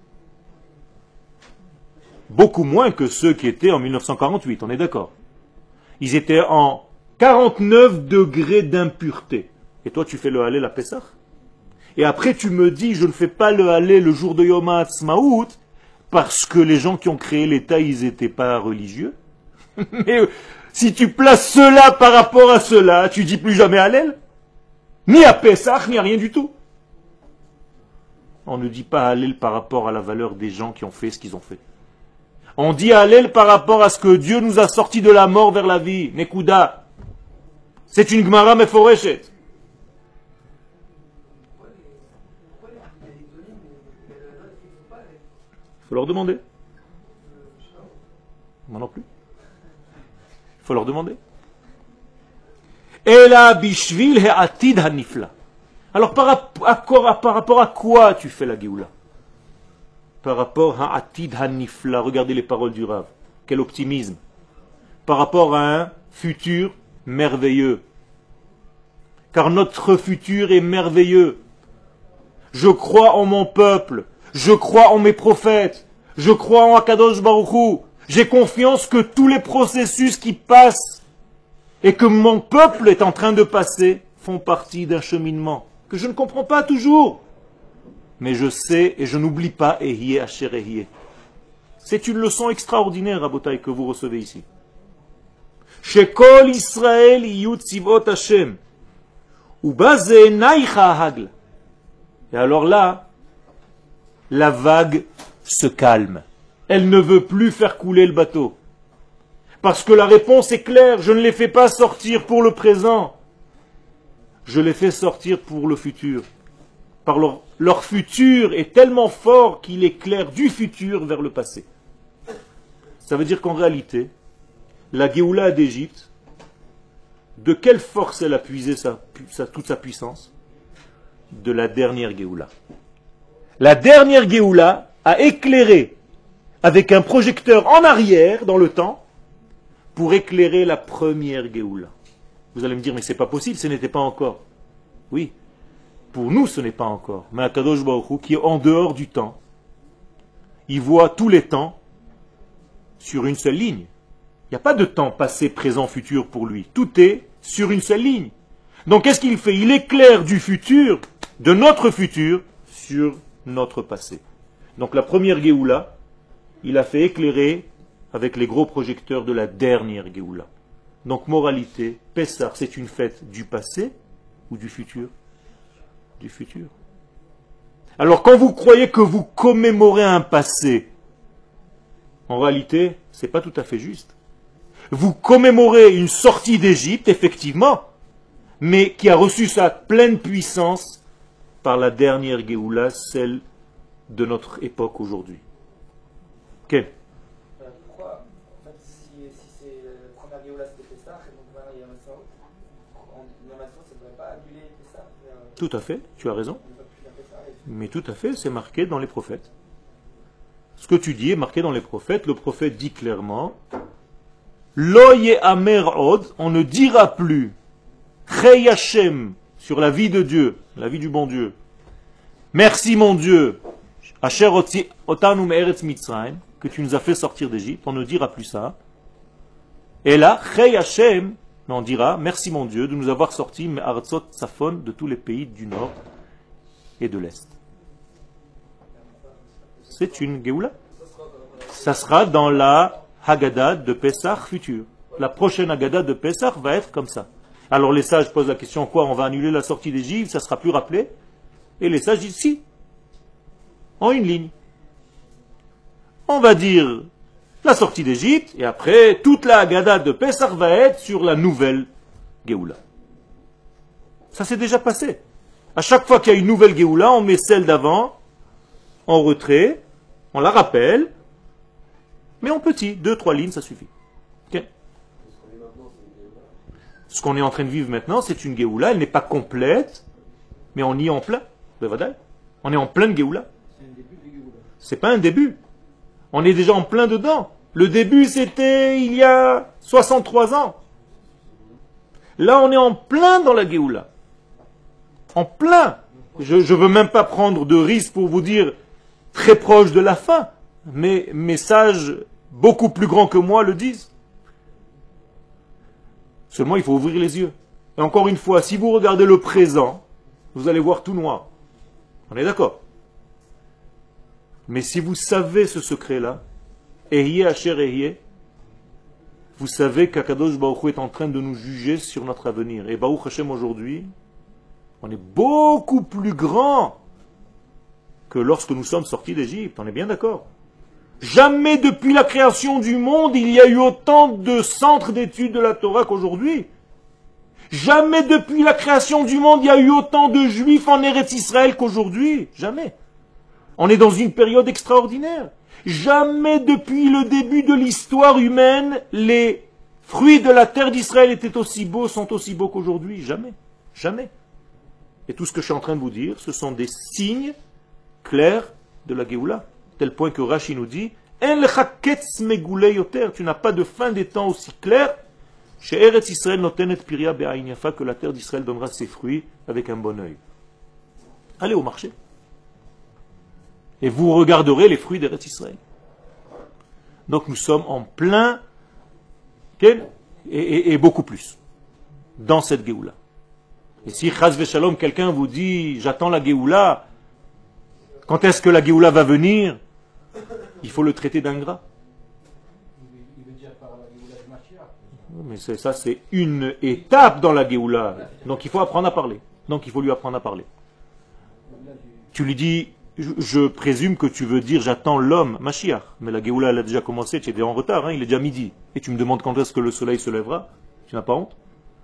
beaucoup moins que ceux qui étaient en 1948, on est d'accord. Ils étaient en 49 degrés d'impureté. Et toi, tu fais le Hallel à Pessah? Et après, tu me dis, je ne fais pas le Hallel le jour de Yom HaAtzmaut, parce que les gens qui ont créé l'État, ils n'étaient pas religieux. Mais si tu places cela par rapport à cela, tu dis plus jamais Hallel? Ni à Pessah, ni à rien du tout. On ne dit pas Hallel par rapport à la valeur des gens qui ont fait ce qu'ils ont fait. On dit Hallel par rapport à ce que Dieu nous a sortis de la mort vers la vie. Nekuda. C'est une Gemara meforeshet. Il faut leur demander. Moi non plus. Il faut leur demander. Ela bishvil he'atid hanifla. Alors par rapport à quoi tu fais la Géoula? Par rapport à Atid Hanifla, regardez les paroles du Rav. Quel optimisme. Par rapport à un futur merveilleux. Car notre futur est merveilleux. Je crois en mon peuple. Je crois en mes prophètes. Je crois en Akadosh Baruch Hu. J'ai confiance que tous les processus qui passent et que mon peuple est en train de passer font partie d'un cheminement que je ne comprends pas toujours. Mais je sais et je n'oublie pas Ehiyeh Asher Ehiyeh. C'est une leçon extraordinaire, Rabotai, que vous recevez ici. Shekol Israël yiyut tzivot Hashem. Uba ze'enaycha hagla. Et alors là, la vague se calme. Elle ne veut plus faire couler le bateau. Parce que la réponse est claire, je ne les fais pas sortir pour le présent. Je les fais sortir pour le futur. Par leur futur est tellement fort qu'il éclaire du futur vers le passé. Ça veut dire qu'en réalité, la Géoula d'Égypte, de quelle force elle a puisé toute sa puissance? De la dernière Géoula. La dernière Géoula a éclairé avec un projecteur en arrière dans le temps pour éclairer la première Géoula. Vous allez me dire, mais c'est pas possible, ce n'était pas encore. Oui. Pour nous, ce n'est pas encore. Mais Akadosh Baruch Hu, qui est en dehors du temps, il voit tous les temps sur une seule ligne. Il n'y a pas de temps passé, présent, futur pour lui. Tout est sur une seule ligne. Donc qu'est-ce qu'il fait? Il éclaire du futur, de notre futur, sur notre passé. Donc la première Géoula, il a fait éclairer avec les gros projecteurs de la dernière Géoula. Donc moralité, Pessah, c'est une fête du passé ou du futur? Du futur. Alors quand vous croyez que vous commémorez un passé, en réalité, c'est pas tout à fait juste. Vous commémorez une sortie d'Égypte, effectivement, mais qui a reçu sa pleine puissance par la dernière Géoula, celle de notre époque aujourd'hui. Quel? Pourquoi, en fait, si c'est la première Géoula c'était Pessah, et donc voilà, il y a Matzot, ça ne devrait pas annuler Pessah? Tout à fait, tu as raison. Mais tout à fait, c'est marqué dans les prophètes. Ce que tu dis est marqué dans les prophètes. Le prophète dit clairement, Lo ye'amer od, on ne dira plus Chei Hashem sur la vie de Dieu, la vie du bon Dieu. Merci mon Dieu, Asher otanu me'eretz Mitzrayim, que tu nous as fait sortir d'Égypte. On ne dira plus ça. Et là, Chei Hashem, mais on dira merci mon Dieu de nous avoir sortis me'aretzot Safon, de tous les pays du nord et de l'est. C'est une Géoula. Ça sera dans la Haggadah de Pessah future. La prochaine Haggadah de Pessah va être comme ça. Alors les sages posent la question, quoi? On va annuler la sortie d'Égypte, ça sera plus rappelé? Et les sages disent si. En une ligne. On va dire la sortie d'Égypte, et après, toute la Haggadah de Pessah va être sur la nouvelle Géoula. Ça s'est déjà passé. À chaque fois qu'il y a une nouvelle Géoula, on met celle d'avant en retrait, on la rappelle, mais en petit, 2-3 lignes, ça suffit. Okay. Ce qu'on est en train de vivre maintenant, c'est une Géoula, elle n'est pas complète, mais on y est en plein. On est en pleine Géoula. C'est pas un début. On est déjà en plein dedans. Le début, c'était il y a 63 ans. Là, on est en plein dans la Géoula. En plein. Je ne veux même pas prendre de risque pour vous dire très proche de la fin. Mais mes sages, beaucoup plus grands que moi, le disent. Seulement, il faut ouvrir les yeux. Et encore une fois, si vous regardez le présent, vous allez voir tout noir. On est d'accord? Mais si vous savez ce secret-là, Ehiyeh Asher Ehiyeh, vous savez qu'Akadosh Baruch Hu est en train de nous juger sur notre avenir. Et Baruch Hashem aujourd'hui, on est beaucoup plus grand que lorsque nous sommes sortis d'Égypte. On est bien d'accord? Jamais depuis la création du monde, il y a eu autant de centres d'études de la Torah qu'aujourd'hui. Jamais depuis la création du monde, il y a eu autant de juifs en Eretz Israël qu'aujourd'hui. Jamais. On est dans une période extraordinaire. Jamais depuis le début de l'histoire humaine, les fruits de la terre d'Israël étaient aussi beaux, sont aussi beaux qu'aujourd'hui. Jamais. Jamais. Et tout ce que je suis en train de vous dire, ce sont des signes clairs de la Géoula. Tel point que Rashi nous dit, tu n'as pas de fin des temps aussi clair que la terre d'Israël donnera ses fruits avec un bon œil. Allez au marché. Et vous regarderez les fruits d'Eretz Israël. Donc nous sommes en plein, et beaucoup plus, dans cette Géoula. Et si Chaz Veshalom, quelqu'un vous dit, j'attends la Géoula, quand est-ce que la Géoula va venir? Il faut le traiter d'ingrat. Il veut dire par la Géoula de Mashiach. Mais ça, c'est une étape dans la Géoula. Donc il faut apprendre à parler. Donc il faut lui apprendre à parler. Tu lui dis, je présume que tu veux dire, j'attends l'homme, Mashiach. Mais la Géoula, elle a déjà commencé, tu es en retard, hein, il est déjà midi. Et tu me demandes quand est-ce que le soleil se lèvera? Tu n'as pas honte?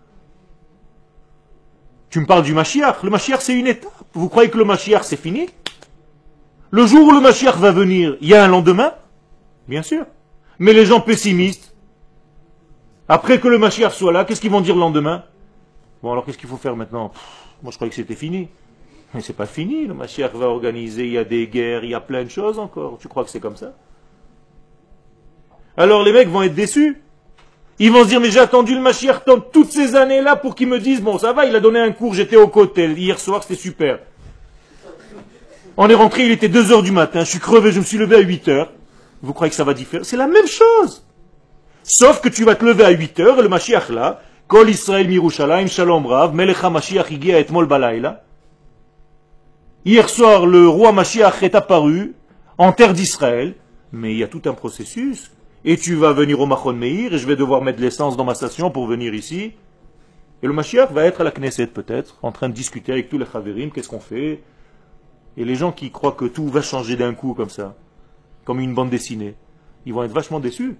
Tu me parles du Mashiach. Le Mashiach, c'est une étape. Vous croyez que le Mashiach, c'est fini? Le jour où le Mashiach va venir, il y a un lendemain? Bien sûr. Mais les gens pessimistes, après que le Mashiach soit là, qu'est-ce qu'ils vont dire le lendemain? Bon, alors qu'est-ce qu'il faut faire maintenant? Moi, je croyais que c'était fini. Mais c'est pas fini. Le Mashiach va organiser, il y a des guerres, il y a plein de choses encore. Tu crois que c'est comme ça? Alors les mecs vont être déçus. Ils vont se dire, mais j'ai attendu le Mashiach toutes ces années-là pour qu'ils me disent, bon, ça va, il a donné un cours, j'étais au côté, hier soir, c'était super. On est rentré, il était 2h du matin, je suis crevé, je me suis levé à 8h. Vous croyez que ça va différer? C'est la même chose. Sauf que tu vas te lever à 8h, et le Mashiach là, Kol Israël Mirushalayim Shalom Rav, Melecha Mashiach Higia Etmol Balayla. Hier soir, le roi Mashiach est apparu en terre d'Israël, mais il y a tout un processus. Et tu vas venir au Machon Meir, et je vais devoir mettre de l'essence dans ma station pour venir ici. Et le Mashiach va être à la Knesset peut-être, en train de discuter avec tous les Chaverim, qu'est-ce qu'on fait? Et les gens qui croient que tout va changer d'un coup comme ça, comme une bande dessinée, ils vont être vachement déçus.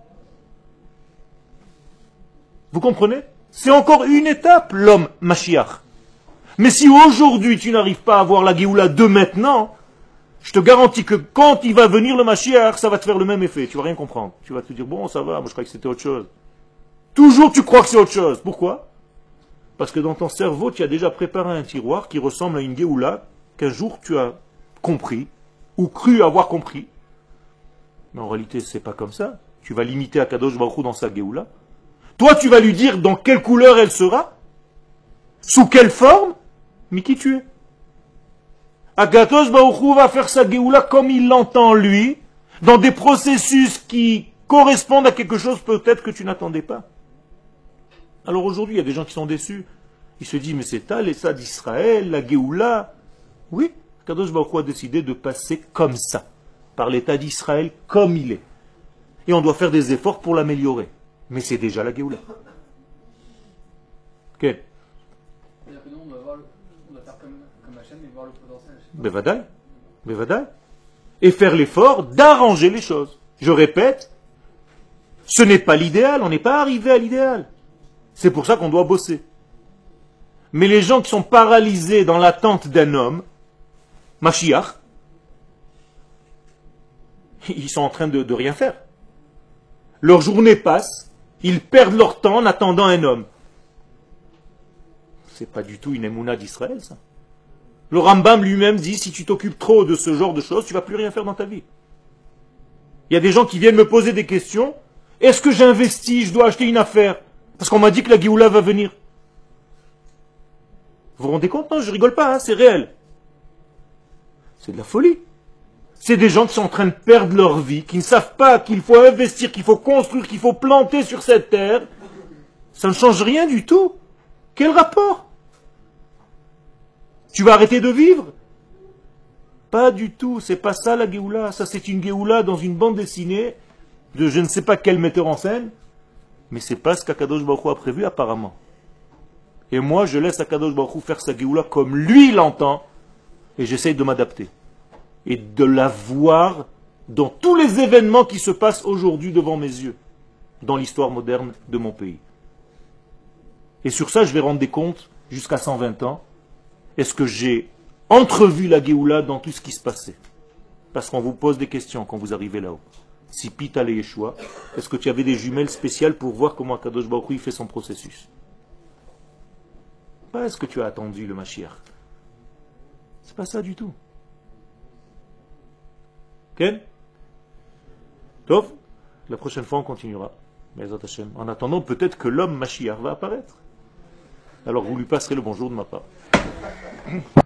Vous comprenez? C'est encore une étape, l'homme Mashiach. Mais si aujourd'hui tu n'arrives pas à voir la Géoula de maintenant, je te garantis que quand il va venir le Mashiach, ça va te faire le même effet. Tu vas rien comprendre. Tu vas te dire, bon, ça va, moi je croyais que c'était autre chose. Toujours tu crois que c'est autre chose. Pourquoi? Parce que dans ton cerveau, tu as déjà préparé un tiroir qui ressemble à une Géoula qu'un jour tu as compris, ou cru avoir compris. Mais en réalité, c'est pas comme ça. Tu vas limiter Akadosh Baruch Hu dans sa Géoula. Toi, tu vas lui dire dans quelle couleur elle sera, sous quelle forme, mais qui tu es. Akadosh Baruch Hu va faire sa Géoula comme il l'entend lui, dans des processus qui correspondent à quelque chose peut-être que tu n'attendais pas. Alors aujourd'hui, il y a des gens qui sont déçus. Ils se disent, mais c'est tal et ça d'Israël, la Géoula. Oui, Akadosh Baruch Hu a décidé de passer comme ça, par l'état d'Israël comme il est. Et on doit faire des efforts pour l'améliorer. Mais c'est déjà la Géoula. Ok. C'est-à-dire que nous, on doit faire comme Hachem et voir le potentiel. Bevadaï. Bevadaï. Et faire l'effort d'arranger les choses. Je répète, ce n'est pas l'idéal, on n'est pas arrivé à l'idéal. C'est pour ça qu'on doit bosser. Mais les gens qui sont paralysés dans l'attente d'un homme, Mashiach, ils sont en train de rien faire. Leur journée passe, ils perdent leur temps en attendant un homme. C'est pas du tout une émouna d'Israël, ça. Le Rambam lui-même dit, si tu t'occupes trop de ce genre de choses, tu vas plus rien faire dans ta vie. Il y a des gens qui viennent me poser des questions. Est-ce que j'investis, je dois acheter une affaire? Parce qu'on m'a dit que la Géoula va venir. Vous vous rendez compte? Non, je rigole pas, hein, c'est réel. C'est de la folie. C'est des gens qui sont en train de perdre leur vie, qui ne savent pas qu'il faut investir, qu'il faut construire, qu'il faut planter sur cette terre. Ça ne change rien du tout. Quel rapport? Tu vas arrêter de vivre? Pas du tout, c'est pas ça la Géoula. Ça c'est une Géoula dans une bande dessinée de je ne sais pas quel metteur en scène, mais c'est pas ce qu'Akadosh Baruch Hu a prévu apparemment. Et moi je laisse Akadosh Baruch Hu faire sa Géoula comme lui l'entend, et j'essaye de m'adapter. Et de la voir dans tous les événements qui se passent aujourd'hui devant mes yeux, dans l'histoire moderne de mon pays. Et sur ça, je vais rendre des comptes jusqu'à 120 ans. Est-ce que j'ai entrevu la Géoula dans tout ce qui se passait? Parce qu'on vous pose des questions quand vous arrivez là-haut. Si Pita et Yeshua, est-ce que tu avais des jumelles spéciales pour voir comment Akadosh Baruch Hu fait son processus? Pas est-ce que tu as attendu le Mashiach? C'est pas ça du tout. Ok? Tov, la prochaine fois on continuera. En attendant, peut-être que l'homme Mashiach va apparaître. Alors vous lui passerez le bonjour de ma part.